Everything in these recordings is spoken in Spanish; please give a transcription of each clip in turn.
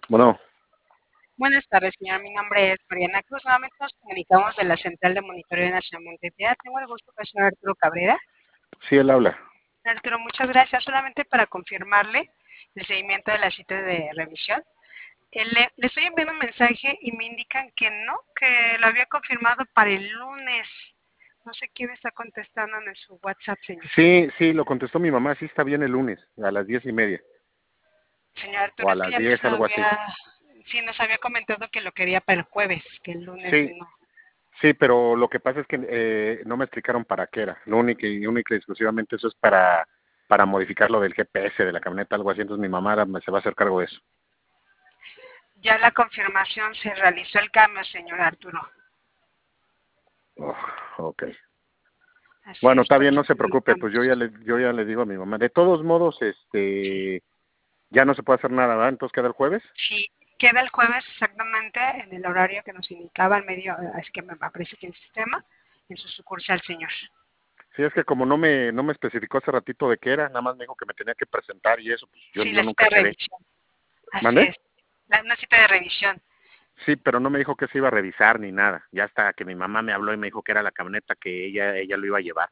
Bueno, Buenas tardes, señora. Mi nombre es Mariana Cruz. Nuevamente nos comunicamos de la Central de Monitoreo Nacional Montepiedad. Tengo el gusto con el señor Arturo Cabrera. sí, él habla. Arturo, muchas gracias. Solamente para confirmarle el seguimiento de la cita de revisión. Le estoy enviando un mensaje y me indican que no, que lo había confirmado para el lunes. No sé quién está contestando en su WhatsApp, señor. Sí, sí, lo contestó mi mamá, sí está bien el lunes, a las 10:30, Señor o Arturo, a es que las ya nos 10, algo así. había, sí, nos había comentado que lo quería para el jueves, que el lunes Sí, no. sí, pero lo que pasa es que no me explicaron para qué era. Lo único y exclusivamente eso es para modificar lo del GPS de la camioneta, algo así. Entonces mi mamá se va a hacer cargo de eso. Ya la confirmación se realizó el cambio, señor Arturo. Oh, ok. Así Bueno, es, está por bien, eso no se preocupe, pues yo ya comunicamos. le, yo ya le digo a mi mamá. De todos modos, Sí, ya no se puede hacer nada, ¿verdad? Entonces queda el jueves. sí, queda el jueves exactamente en el horario que nos indicaba al medio, es que me aparece aquí en el sistema, en su sucursal, señor. Sí, es que como no me especificó hace ratito de qué era, nada más me dijo que me tenía que presentar y eso, pues yo, Sí, yo la cita nunca de quedé. revisión. Así ¿Mande? es. Una cita de revisión. Sí, pero no me dijo que se iba a revisar ni nada. Ya hasta que mi mamá me habló y me dijo que era la camioneta que ella lo iba a llevar.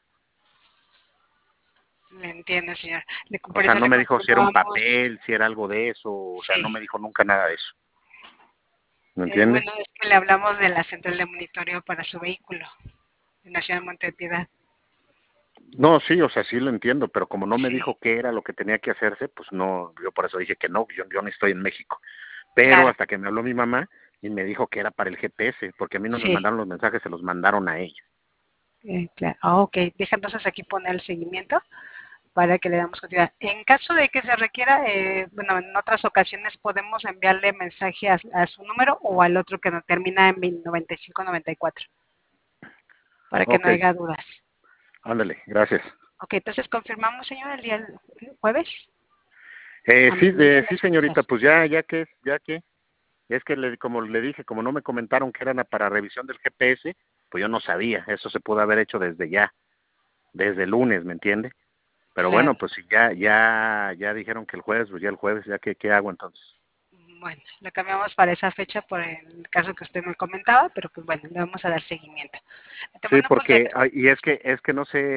Le entiendo, señor. O Por sea, eso no le me dijo si era un confirmábamos. papel, si era algo de eso, o sea, no Sí. me dijo nunca nada de eso. ¿Me entiende? Bueno, es que le hablamos de la central de monitoreo para su vehículo en la ciudad de Montepiedad. No, sí, o sea, sí lo entiendo, pero como no me Sí, dijo qué era lo que tenía que hacerse, pues no, yo por eso dije que no, yo no estoy en México. Pero claro. hasta que me habló mi mamá y me dijo que era para el GPS, porque a mí no me Sí, mandaron los mensajes, se los mandaron a ella. claro. Ok, deja entonces aquí poner el seguimiento para que le damos continuidad. En caso de que se requiera, bueno, en otras ocasiones podemos enviarle mensaje a su número o al otro que no termina en 9594 para que no Ok, haya dudas. ándale, gracias. Ok, entonces confirmamos, señor, el día jueves a Sí, mediodía en la sí, sucursal. señorita, pues ya que, es que como le dije, como no me comentaron que eran para revisión del GPS, pues yo no sabía, eso se pudo haber hecho desde el lunes, ¿me entiende? Pero Claro. bueno, pues si ya dijeron que el jueves, pues ya el jueves, ya que, ¿qué hago entonces? Bueno, lo cambiamos para esa fecha por el caso que usted me comentaba, pero pues bueno, le vamos a dar seguimiento. Sí, Bueno, pues porque, y es que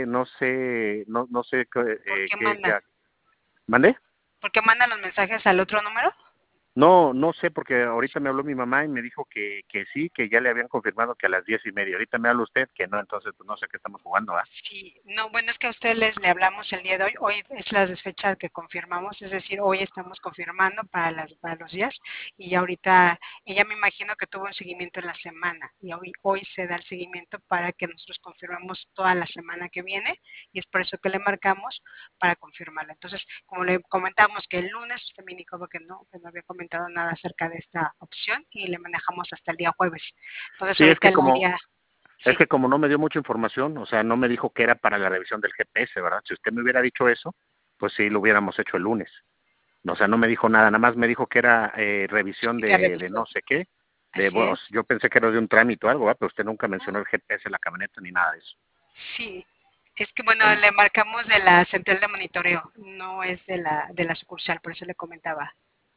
no sé ¿por qué qué, mandan? ¿mande? ¿Por qué mandan los mensajes al otro número? No sé, porque ahorita me habló mi mamá y me dijo que sí, que ya le habían confirmado que a las 10:30. Ahorita me habla usted que no, entonces pues no sé qué estamos jugando, ¿ah? Sí, no, bueno, es que a ustedes le hablamos el día de hoy. Hoy es la fecha que confirmamos, es decir, hoy estamos confirmando para los días y ahorita ella me imagino que tuvo un seguimiento en la semana y hoy se da el seguimiento para que nosotros confirmamos toda la semana que viene y es por eso que le marcamos para confirmarla. Entonces, como le comentamos que el lunes usted me indicó que no había comentado nada acerca de esta opción y le manejamos hasta el día jueves. Entonces, Sí, ahorita el área, es sí. que como no me dio mucha información, o sea, no me dijo que era para la revisión del GPS, ¿verdad? Si usted me hubiera dicho eso, pues sí, lo hubiéramos hecho el lunes. O sea, no me dijo nada, nada más me dijo que era revisión De de revisión. no sé qué, Así es. yo pensé que era de un trámite o algo, ¿verdad? Pero usted nunca mencionó el GPS de la camioneta ni nada de eso. Sí, es que bueno, En- le marcamos de la central de monitoreo, no es de la sucursal, por eso le comentaba.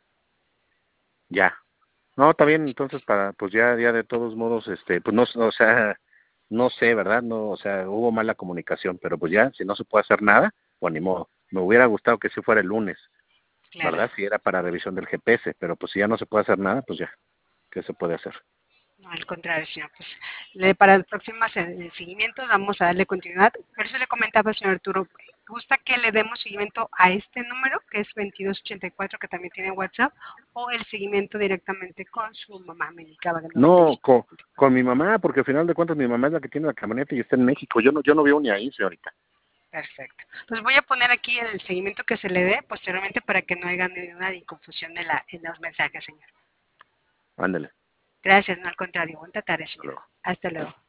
ya. No, está bien, entonces pues ya de todos modos, pues no, o sea, no sé, ¿verdad? No, o sea, hubo mala comunicación, pero pues ya, si no se puede hacer nada, pues ni modo. Me hubiera gustado que sí fuera el lunes, Claro, ¿verdad? Si era para revisión del GPS, pero pues si ya no se puede hacer nada, pues ya, ¿qué se puede hacer? no, al contrario, señor. Pues para el próximo seguimiento vamos a darle continuidad. Por eso le comentaba, señor Arturo, ¿gusta que le demos seguimiento a este número, que es 2284, que también tiene WhatsApp, o el seguimiento directamente con su mamá? Me indicaba del No, 95. con mi mamá, porque al final de cuentas mi mamá es la que tiene la camioneta y está en México. Yo no vivo ni ahí, señorita. Perfecto. Pues voy a poner aquí el seguimiento que se le dé posteriormente para que no haya ninguna confusión en los mensajes, señor. Ándale, Gracias, no al contrario. Buena tarde, hasta señor. luego. Hasta luego.